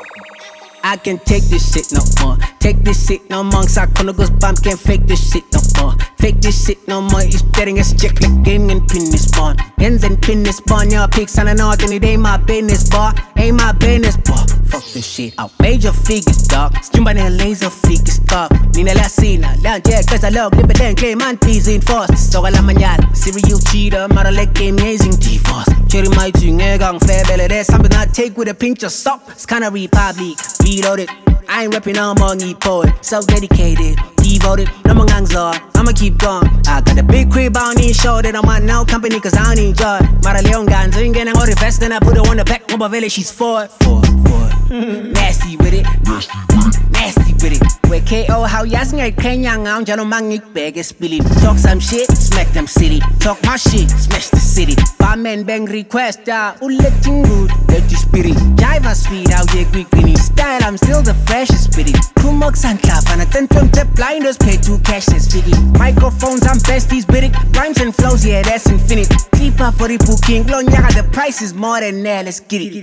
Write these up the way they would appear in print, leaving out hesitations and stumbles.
I can't take this shit no more. Take this shit no more. Sakona goes bump, can't fake this shit no more. Fake this shit no more. It's getting us check like game and pin this ball. Ends and pin this ball. Your pics on and out, and it ain't my business, bar. Ain't my business, bar. Fuck this shit out. Major figures, dog. Stimba in laser figures, dog. Nina la sina, la yeah, cause I love Libba then claim and teasing fast. So I la manana. Serial cheater, mara like amazing T-Force. Cherry my ting, gang fair belly. There's something I take with a pinch of salt. It's kinda republic. Reloaded. I ain't rapping no more, need poet. So-dedicated, devoted, no more gangs are. I'ma keep going. I got a big crib, I don't need show that I'm on no company, cause I don't need joy. Mara Leon guns, ain't getting all the vest, and I put her on the back, Mobile Valley, she's for it. Nasty with it. Nasty with it. Where KO, how yasing at Kenya, I'm Jano Mangik, beg a spilly. Talk some shit, smack them city. Talk my shit, smash the city. Barman bang request, letting good, let you spirit. Jive sweet, out here quick in style, I'm still the freshest spitty. Kumox and clap, and a 10 tip blinders pay 2 cash as figgy. Microphones, I'm besties, biddy. Rhymes and flows, yeah, that's infinite. Keeper for the booking, Glonyaga, the price is more than that, let's get it.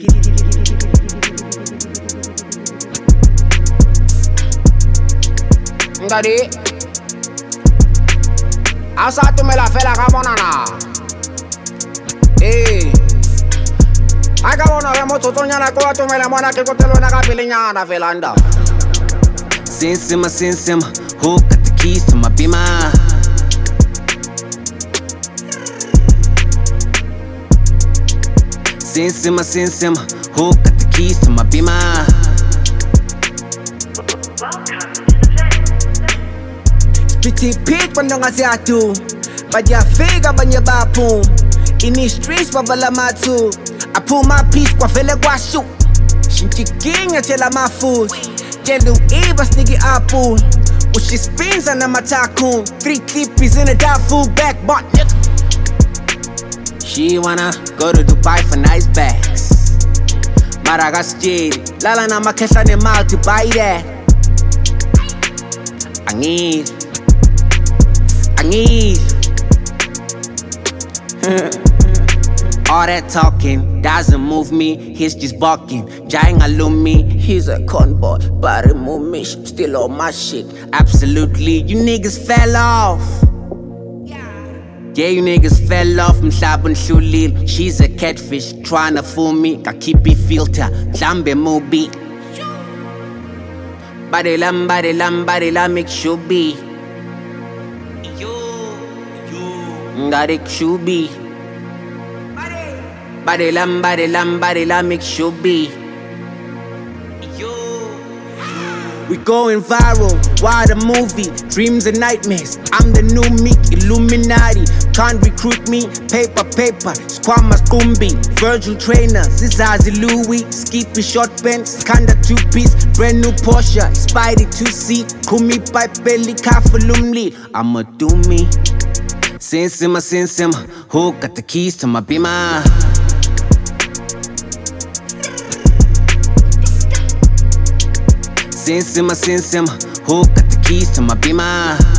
Ngadi asa tumela fela ka bonana aka bona re mo tsotsonyana ko tumela mona ke kotelona ka pelenyana velanda Sinsima who got the keys to my Beamer Sinsima who got the keys to my Beamer Pretty pig pandonga siatu Badia figa banya bapu In the streets wavala matu I pull my piece kwa fele kwa shoot Shinchi king tell my food Jelu Eva sniggy apple When she spins on my tycoon 3 clippies in a dog food back but She wanna go to Dubai for nice bags Madagascar Lala na makesha ne mal to buy that I need All that talking doesn't move me, he's just barking. Jaying alumi, he's a conboy, but remove me, still on my shit. Absolutely, you niggas fell off. Yeah, you niggas fell off, mhlabun shulil. She's a catfish, tryna fool me. Ka keep it filter, jambe movie. Body lam, make sure be. Got it should be. Body lam, make sure be. We going viral, why the movie? Dreams and nightmares, I'm the new Meek, Illuminati. Can't recruit me, paper, Squama Skumbi, Virgil Trainer, Zizazi Louis, Skippy short pants, Kanda 2-piece, brand new Porsche, Spidey 2-seat, Kumi pipe belly, Kafalumli, I'ma do me. Sinsima, who got the keys to my Beamer? Sinsima, who got the keys to my Beamer?